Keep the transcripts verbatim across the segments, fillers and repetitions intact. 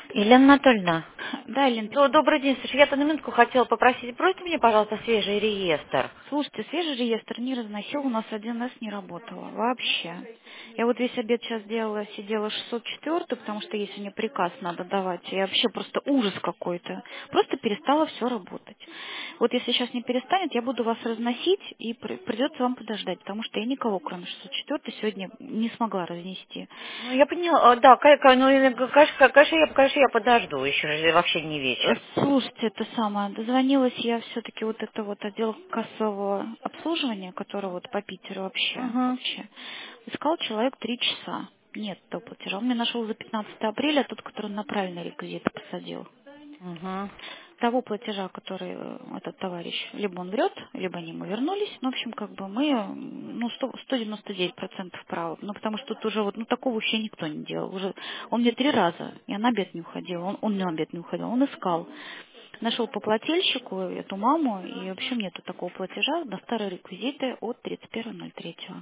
Елена Анатольевна. Да, Лен, До- Добрый день. Слушай, я-то на минутку хотела попросить, бросьте мне, пожалуйста, свежий реестр. слушайте, свежий реестр не разносил, у нас один раз не работало вообще. Я вот весь обед сейчас делала, сидела шестьсот четыре, потому что если мне приказ надо давать, я вообще просто ужас какой-то. Просто перестала все работать. Вот если сейчас не перестанет, я буду вас разносить, и при- придется вам подождать, потому что я никого, кроме шестьсот четыре, сегодня не смогла разнести. Ну, я поняла, а, да, ка- ка- ну, или, конечно, конечно, я, конечно, я подожду, еще же вообще не Э, вечер. Слушайте, это самое, дозвонилась я все-таки вот это вот отдел кассового обслуживания, который вот по Питеру вообще, Угу. вообще. Искал человек три часа. Нет того платежа. Он мне нашел за пятнадцатое апреля, тот, который на правильный реквизит посадил. Угу. Того платежа, который э, этот товарищ, либо он врет, либо они ему вернулись. Ну, в общем, как бы мы, м, ну, сто сто девяносто девять процентов правы. Ну, потому что тут уже вот, ну, такого вообще никто не делал. Уже он мне три раза, я на обед не уходила, он, он на обед не уходил, он искал. Нашел по плательщику эту маму, и вообще нету такого платежа на старые реквизиты от тридцать первого ноль третьего.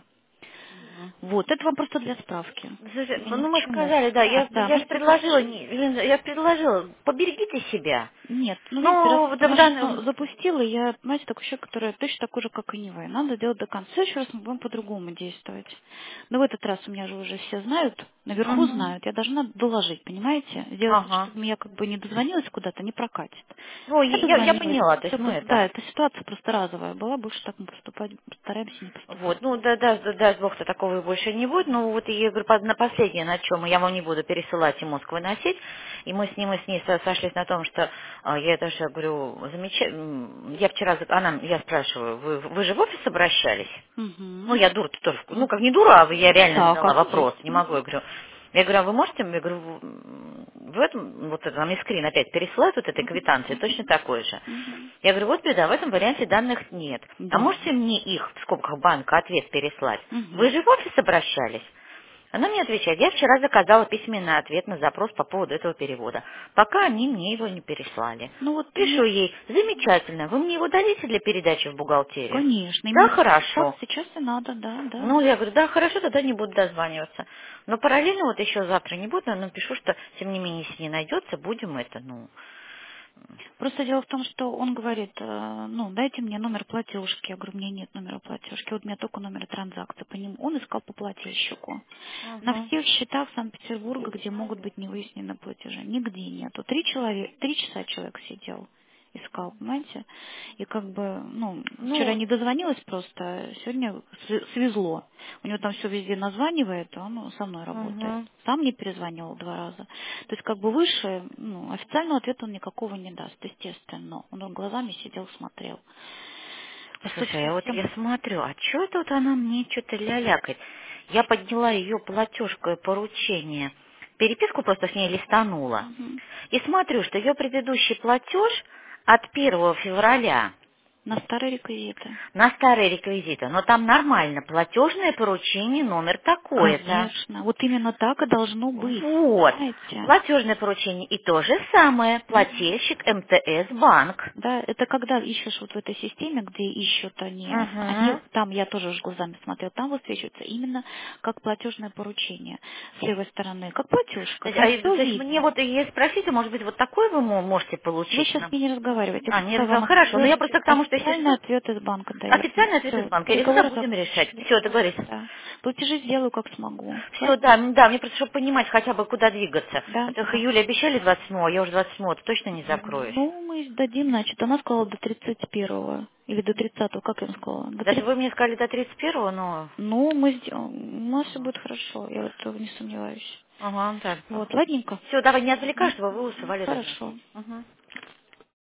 Вот, это вам просто для справки. Слушай, Я ну ни к ну, мы чему. сказали, да, Да, я, да, я мы же предложила, не- согласились. Елена, я предложила, поберегите себя. Нет, ну видите, раз Ну, я да, в машину данном- запустила, я, понимаете, такой человек, который точно такой же, как и не вы. Надо делать до конца. В следующий раз мы будем по-другому действовать. Но в этот раз у меня же уже все знают, наверху Мгм. знают. Я должна доложить, понимаете? Сделать, Ага. чтобы я как бы не дозвонилась куда-то, не прокатит. Ну, Я я, я дозвонилась. поняла, то есть Всё, мы да, это... эта ситуация просто разовая была, больше так мы поступать постараемся не Вот, поступать. ну да, да, да, даст Бог-то такого и больше не будет. Ну вот я говорю, под- на последнее, на чем я вам не буду пересылать и мозг выносить. И мы с ним и с ней со- сошлись на том, что а, я даже говорю, замечательно. Я вчера, за- она, я спрашиваю, вы, вы же в офис обращались? Ну, Угу. я дура тоже, ну, как не дура, а я реально Да, задала как вопрос, есть. не могу, я говорю, я говорю, а вы можете, я говорю, в в этом, вот это, нам искрин опять пересылают вот этой квитанции, точно такой же. Угу. Я говорю, вот беда, в этом варианте данных нет. А Да. можете мне их, в скобках банка, ответ переслать? Угу. Вы же в офис обращались? Она мне отвечает, я вчера заказала письменный ответ на запрос по поводу этого перевода. Пока они мне его не переслали. Ну вот Пишу мне, ей, замечательно, вы мне его дадите для передачи в бухгалтерию? конечно, Да, именно вот хорошо. сейчас и надо, да, да. Ну, я говорю, да, хорошо, тогда не буду дозваниваться. Но параллельно вот еще завтра не буду, но напишу, что, тем не менее, если не найдется, будем это, ну... Просто дело в том, что он говорит, э, ну, дайте мне номер платежки. Я говорю, у меня нет номера платежки, вот у меня только номер транзакции по нему. Он искал по плательщику. На Угу. всех счетах Санкт-Петербурга, где могут быть невыяснены платежи, нигде нету. Три, человека, три часа человек сидел, искал, понимаете? И как бы, ну, вчера Ну, не дозвонилась просто, а сегодня св- свезло. У него там все везде названивает, а он со мной работает. угу. Сам не перезванивал два раза. То есть как бы выше, ну, официального ответа он никакого не даст, естественно. Он глазами сидел, смотрел. Слушай, Достаточно а вот всем. я смотрю, а что это вот она мне что-то лялякает? Я подняла ее платежку и поручение, переписку просто с ней листанула. Мгм. И смотрю, что ее предыдущий платеж от первого февраля На старые реквизиты. на старые реквизиты, но там нормально, платежное поручение номер такой-то. Конечно. Вот именно так и должно быть. Вот. Понимаете? Платежное поручение и то же самое. Мгм. Плательщик МТС банк. Да, это когда ищешь вот в этой системе, где ищут они, они, Угу. там я тоже уже глазами смотрела, там высвечивается именно как платежное поручение с левой стороны, как платежка, То есть, там а, все то есть мне видно. вот и спросите, может быть, вот такой вы мо- можете Вы получить? сейчас Нам? с ней не разговариваете, А, не я разговор- вам Хорошо, но я официальный, просто к тому, что если официальный что, ответ из банка дает. официальный ответ из Все, банка, или тогда переговоры будем решать. закончились. Все, договорились. Да. Платежи сделаю как смогу. Все, Ладно? да, м, да, мне просто, чтобы понимать хотя бы, куда двигаться. Да, А то их да. июля обещали двадцать седьмого, я уже двадцать седьмого точно не закроюсь. Ну, мы сдадим, значит, она сказала до тридцать первого или до тридцатого, как я вам сказала? До Даже тридцатого. вы мне сказали до тридцать первого, но... Ну, мы сделаем, у нас все будет хорошо, я в этом не сомневаюсь. Ага, да. Вот, ладненько. Все, давай, не отвлекай, Мгм. чтобы вы успевали Хорошо. разносить. Мгм.